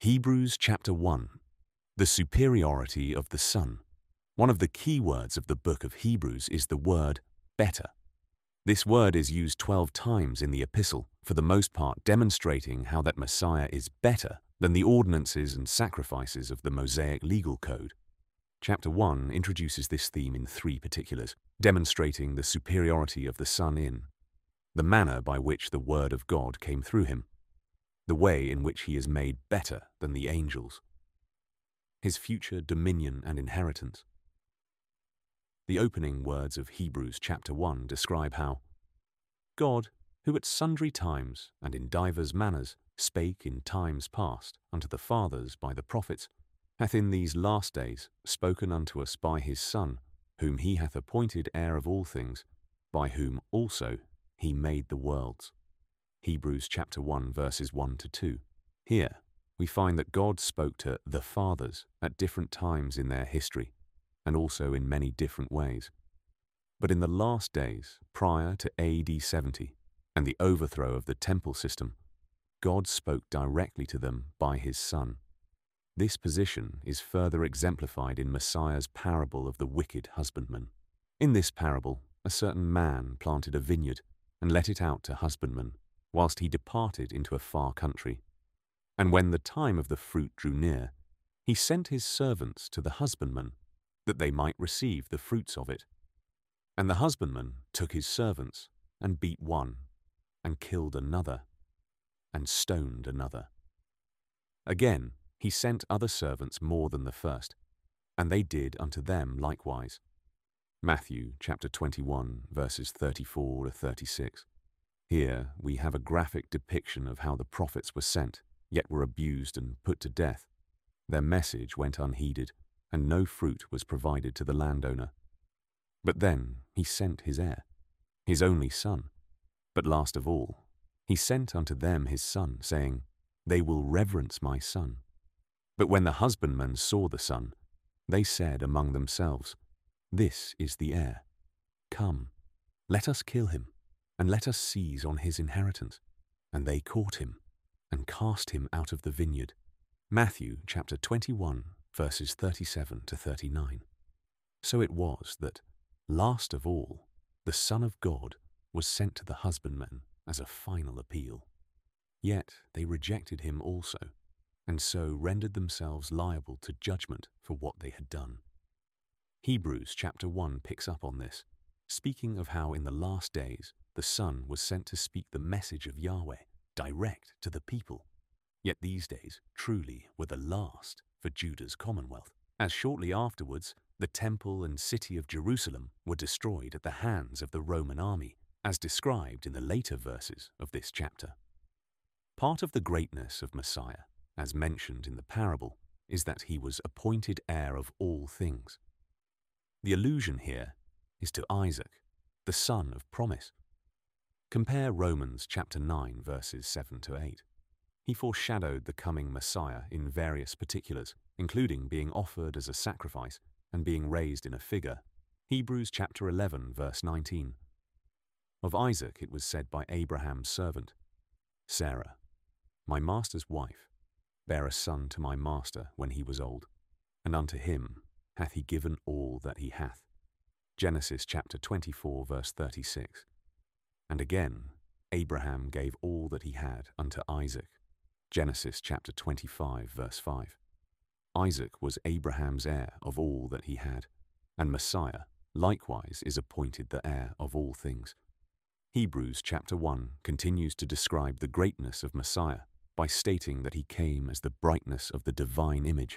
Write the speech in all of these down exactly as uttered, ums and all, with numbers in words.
Hebrews chapter one. The superiority of the Son. One of the key words of the book of Hebrews is the word better. This word is used twelve times in the epistle, for the most part demonstrating how that Messiah is better than the ordinances and sacrifices of the Mosaic legal code. Chapter one introduces this theme in three particulars, demonstrating the superiority of the Son in the manner by which the Word of God came through him, the way in which he is made better than the angels, his future dominion and inheritance. The opening words of Hebrews chapter one describe how God, who at sundry times and in divers manners spake in times past unto the fathers by the prophets, hath in these last days spoken unto us by his Son, whom he hath appointed heir of all things, by whom also he made the worlds. Hebrews chapter one verses one to two. Here we find that God spoke to the fathers at different times in their history, and also in many different ways. But in the last days, prior to A D seventy and the overthrow of the temple system, God spoke directly to them by his Son. This position is further exemplified in Messiah's parable of the wicked husbandman. In this parable, a certain man planted a vineyard and let it out to husbandmen, whilst he departed into a far country. And when the time of the fruit drew near, he sent his servants to the husbandmen, that they might receive the fruits of it. And the husbandman took his servants, and beat one, and killed another, and stoned another. Again he sent other servants more than the first, and they did unto them likewise. Matthew chapter twenty-one, verses thirty-four to thirty-six. Here we have a graphic depiction of how the prophets were sent, yet were abused and put to death. Their message went unheeded, and no fruit was provided to the landowner. But then he sent his heir, his only son. But last of all, he sent unto them his son, saying, They will reverence my son. But when the husbandmen saw the son, they said among themselves, This is the heir. Come, let us kill him, and let us seize on his inheritance. And they caught him, and cast him out of the vineyard. Matthew chapter twenty-one, verses thirty-seven to thirty-nine. So it was that, last of all, the Son of God was sent to the husbandmen as a final appeal. Yet they rejected him also, and so rendered themselves liable to judgment for what they had done. Hebrews chapter one picks up on this, speaking of how in the last days the Son was sent to speak the message of Yahweh direct to the people. Yet these days truly were the last for Judah's commonwealth, as shortly afterwards the temple and city of Jerusalem were destroyed at the hands of the Roman army, as described in the later verses of this chapter. Part of the greatness of Messiah, as mentioned in the parable, is that he was appointed heir of all things. The allusion here is to Isaac, the son of promise. Compare Romans chapter nine verses seven to eight. He foreshadowed the coming Messiah in various particulars, including being offered as a sacrifice and being raised in a figure. Hebrews chapter eleven verse nineteen. Of Isaac it was said by Abraham's servant, Sarah, my master's wife, bare a son to my master when he was old, and unto him hath he given all that he hath. Genesis chapter twenty-four verse thirty-six. And again, Abraham gave all that he had unto Isaac. Genesis chapter twenty-five verse five. Isaac was Abraham's heir of all that he had, and Messiah likewise is appointed the heir of all things. Hebrews chapter one continues to describe the greatness of Messiah by stating that he came as the brightness of the divine image,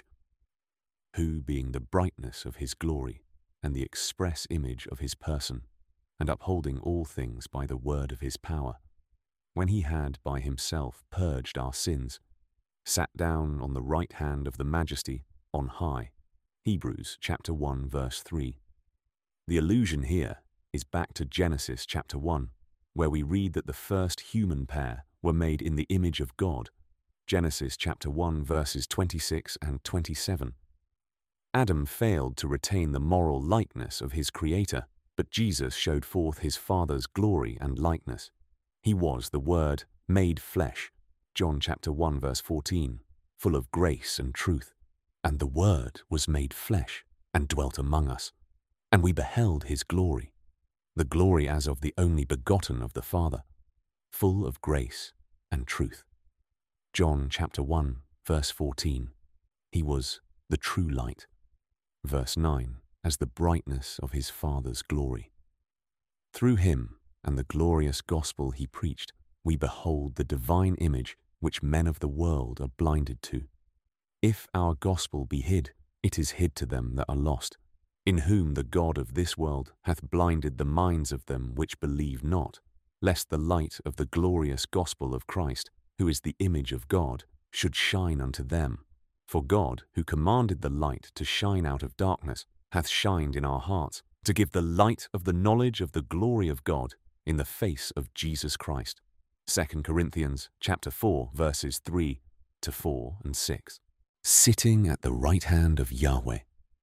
who being the brightness of his glory and the express image of his person, and upholding all things by the word of his power, when he had by himself purged our sins, sat down on the right hand of the majesty on high. Hebrews chapter one verse three. The allusion here is back to Genesis chapter one, where we read that the first human pair were made in the image of God. Genesis chapter one verses twenty-six and twenty-seven. Adam failed to retain the moral likeness of his Creator, but Jesus showed forth his Father's glory and likeness. He was the Word made flesh. John chapter one verse fourteen. full of grace and truth. And the Word was made flesh and dwelt among us, and we beheld his glory, the glory as of the only begotten of the Father, full of grace and truth. John chapter one, verse fourteen. He was the true light. Verse nine, as the brightness of his Father's glory. Through him and the glorious gospel he preached, we behold the divine image which men of the world are blinded to. If our gospel be hid, it is hid to them that are lost, in whom the God of this world hath blinded the minds of them which believe not, lest the light of the glorious gospel of Christ, who is the image of God, should shine unto them. For God, who commanded the light to shine out of darkness, hath shined in our hearts, to give the light of the knowledge of the glory of God in the face of Jesus Christ. Second Corinthians chapter four, verses three to four and six. Sitting at the right hand of Yahweh.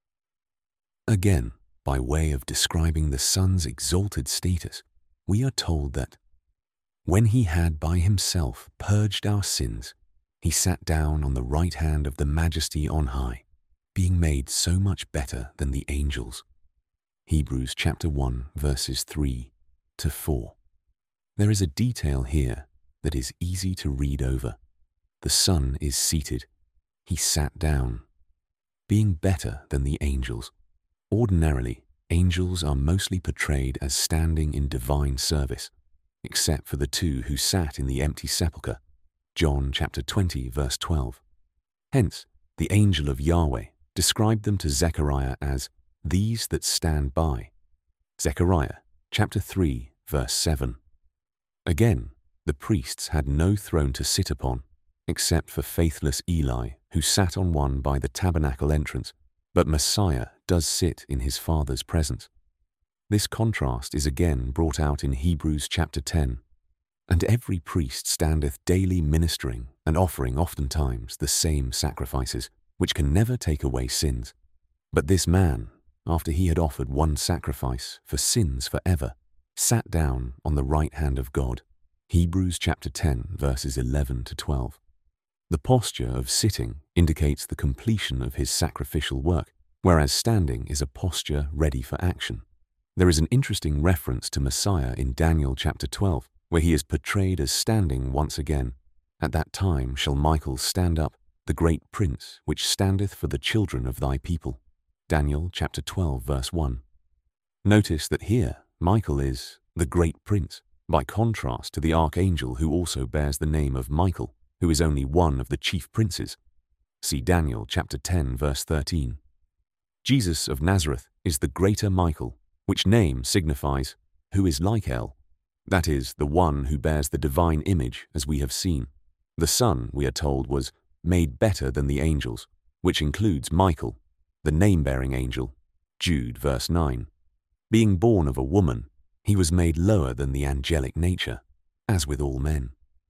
Again, by way of describing the Son's exalted status, we are told that when he had by himself purged our sins, he sat down on the right hand of the Majesty on high, being made so much better than the angels. Hebrews chapter one, verses three to four. There is a detail here that is easy to read over. The Son is seated. He sat down, being better than the angels. Ordinarily, angels are mostly portrayed as standing in divine service, except for the two who sat in the empty sepulchre, John chapter twenty, verse twelve. Hence, the angel of Yahweh described them to Zechariah as these that stand by. Zechariah chapter three, verse seven. Again, the priests had no throne to sit upon, except for faithless Eli, who sat on one by the tabernacle entrance, but Messiah does sit in his Father's presence. This contrast is again brought out in Hebrews chapter ten. And every priest standeth daily ministering and offering oftentimes the same sacrifices, which can never take away sins. But this man, after he had offered one sacrifice for sins forever, sat down on the right hand of God. Hebrews chapter ten, verses eleven to twelve. The posture of sitting indicates the completion of his sacrificial work, whereas standing is a posture ready for action. There is an interesting reference to Messiah in Daniel chapter twelve, where he is portrayed as standing once again. At that time shall Michael stand up, the great prince, which standeth for the children of thy people. Daniel chapter twelve, verse one. Notice that here Michael is the great prince, by contrast to the archangel who also bears the name of Michael, who is only one of the chief princes. See Daniel chapter ten, verse thirteen. Jesus of Nazareth is the greater Michael, which name signifies who is like El, that is, the one who bears the divine image, as we have seen. The Son, we are told, was made better than the angels, which includes Michael, the name-bearing angel. Jude verse nine. Being born of a woman, he was made lower than the angelic nature, as with all men.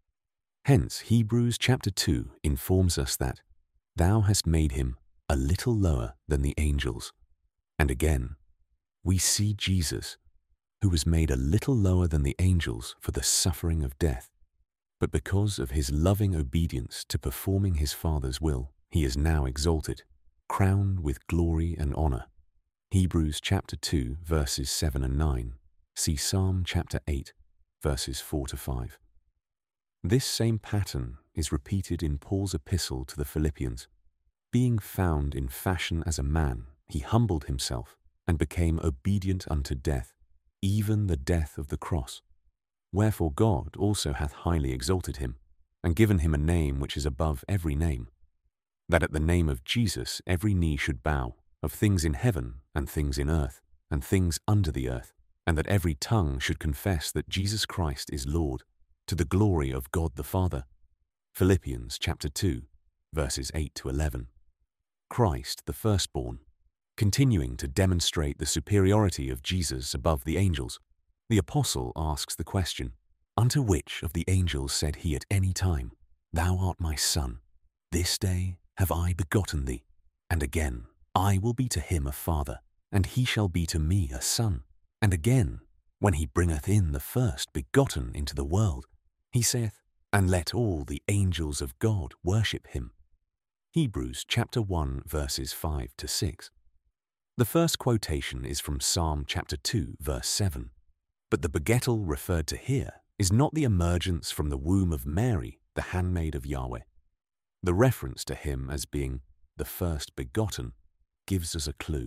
Hence Hebrews chapter two informs us that thou hast made him a little lower than the angels. And again, we see Jesus, who was made a little lower than the angels for the suffering of death, but because of his loving obedience to performing his Father's will, he is now exalted, crowned with glory and honor. Hebrews chapter two, verses seven and nine. See Psalm chapter eight, verses four to five. This same pattern is repeated in Paul's epistle to the Philippians. Being found in fashion as a man, he humbled himself and became obedient unto death, even the death of the cross. Wherefore God also hath highly exalted him, and given him a name which is above every name, that at the name of Jesus every knee should bow, of things in heaven and things in earth and things under the earth, and that every tongue should confess that Jesus Christ is Lord, to the glory of God the Father. Philippians chapter two, verses eight to eleven. Christ the firstborn. Continuing to demonstrate the superiority of Jesus above the angels, the apostle asks the question, unto which of the angels said he at any time, Thou art my Son, this day have I begotten thee? And again, I will be to him a father, and he shall be to me a son. And again, when he bringeth in the first begotten into the world, he saith, And let all the angels of God worship him. Hebrews chapter one verses five to six. The first quotation is from Psalm chapter two verse seven, but the begettal referred to here is not the emergence from the womb of Mary, the handmaid of Yahweh. The reference to him as being the first begotten gives us a clue.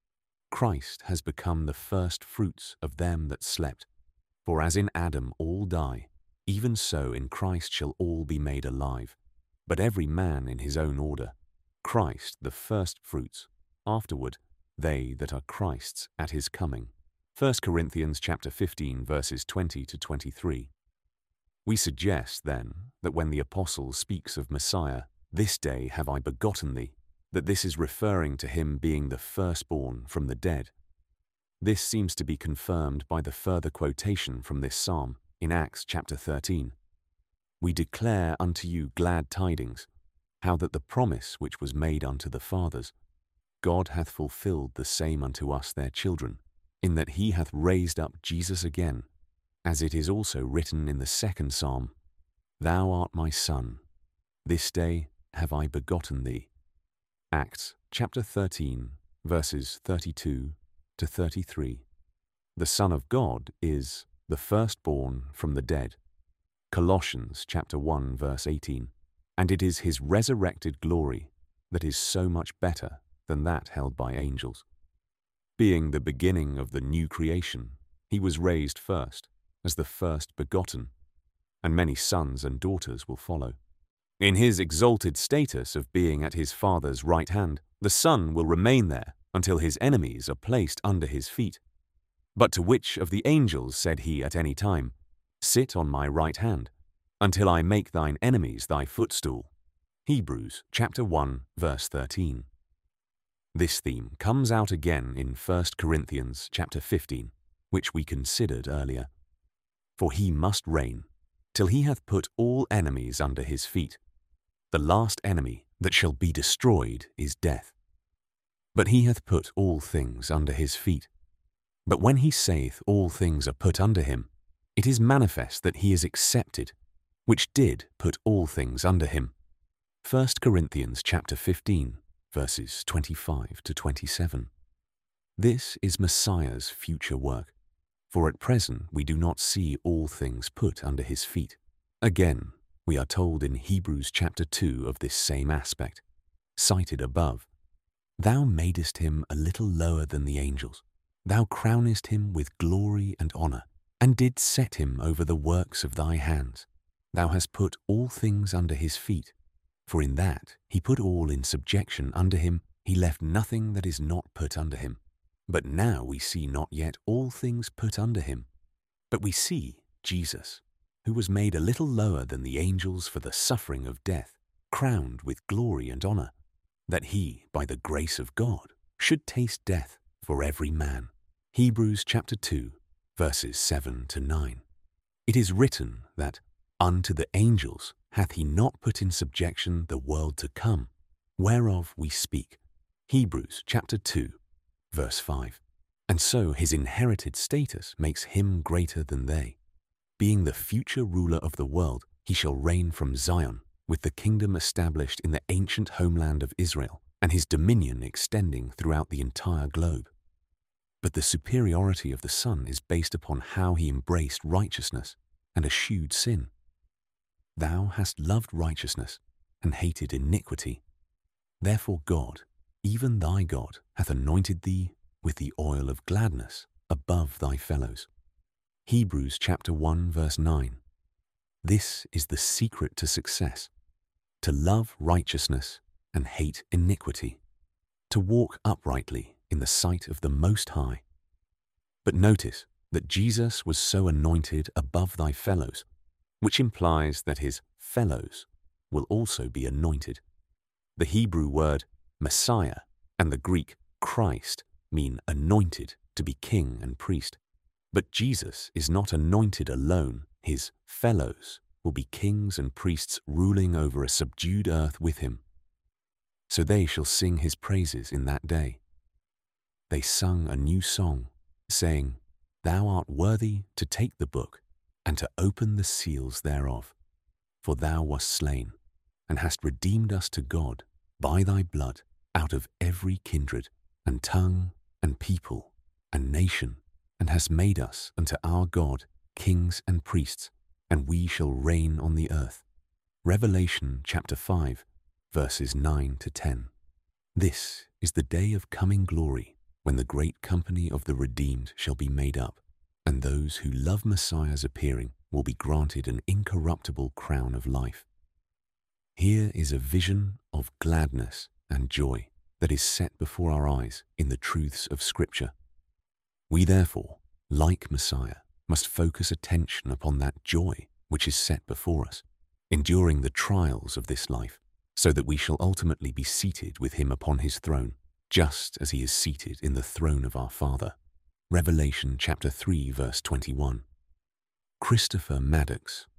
Christ has become the first fruits of them that slept. For as in Adam all die, even so in Christ shall all be made alive, but every man in his own order, Christ the first fruits, afterward they that are Christ's at his coming. First Corinthians chapter fifteen verses twenty to twenty-three. We suggest then that when the apostle speaks of Messiah, this day have I begotten thee, that this is referring to him being the firstborn from the dead. This seems to be confirmed by the further quotation from this psalm in Acts chapter thirteen. We declare unto you glad tidings, how that the promise which was made unto the fathers, God hath fulfilled the same unto us their children, in that he hath raised up Jesus again, as it is also written in the second psalm, Thou art my son, this day have I begotten thee. Acts chapter thirteen, verses thirty-two to thirty-three. The Son of God is the firstborn from the dead. Colossians chapter one, verse eighteen. And it is his resurrected glory that is so much better than that held by angels. Being the beginning of the new creation, he was raised first, as the first begotten, and many sons and daughters will follow. In his exalted status of being at his Father's right hand, the Son will remain there until his enemies are placed under his feet. But to which of the angels said he at any time, Sit on my right hand, until I make thine enemies thy footstool? Hebrews chapter one, verse thirteen. This theme comes out again in First Corinthians chapter fifteen, which we considered earlier. For he must reign, till he hath put all enemies under his feet. The last enemy that shall be destroyed is death. But he hath put all things under his feet. But when he saith all things are put under him, it is manifest that he is accepted, which did put all things under him. First Corinthians chapter fifteen, verses twenty-five to twenty-seven. This is Messiah's future work, for at present we do not see all things put under his feet. Again, we are told in Hebrews chapter two of this same aspect, cited above, Thou madest him a little lower than the angels. Thou crownest him with glory and honour, and didst set him over the works of thy hands. Thou hast put all things under his feet, for in that he put all in subjection under him, he left nothing that is not put under him. But now we see not yet all things put under him, but we see Jesus, who was made a little lower than the angels for the suffering of death, crowned with glory and honour, that he, by the grace of God, should taste death for every man. Hebrews chapter two, verses seven to nine. It is written that, Unto the angels hath he not put in subjection the world to come, whereof we speak. Hebrews chapter two, verse five. And so his inherited status makes him greater than they. Being the future ruler of the world, he shall reign from Zion, with the kingdom established in the ancient homeland of Israel, and his dominion extending throughout the entire globe. But the superiority of the Son is based upon how he embraced righteousness and eschewed sin. Thou hast loved righteousness and hated iniquity. Therefore God, even thy God, hath anointed thee with the oil of gladness above thy fellows. Hebrews chapter one, verse nine. This is the secret to success, to love righteousness and hate iniquity, to walk uprightly in the sight of the Most High. But notice that Jesus was so anointed above thy fellows, which implies that his fellows will also be anointed. The Hebrew word Messiah and the Greek Christ mean anointed to be king and priest. But Jesus is not anointed alone. His fellows will be kings and priests ruling over a subdued earth with him. So they shall sing his praises in that day. They sung a new song, saying, Thou art worthy to take the book and to open the seals thereof. For thou wast slain, and hast redeemed us to God by thy blood out of every kindred and tongue and people and nation, and hast made us unto our God kings and priests, and we shall reign on the earth. Revelation chapter five, verses nine to ten. This is the day of coming glory, when the great company of the redeemed shall be made up, and those who love Messiah's appearing will be granted an incorruptible crown of life. Here is a vision of gladness and joy that is set before our eyes in the truths of Scripture. We therefore, like Messiah, must focus attention upon that joy which is set before us, enduring the trials of this life, so that we shall ultimately be seated with him upon his throne, just as he is seated in the throne of our Father. Revelation chapter three, verse twenty-one. Christopher Maddox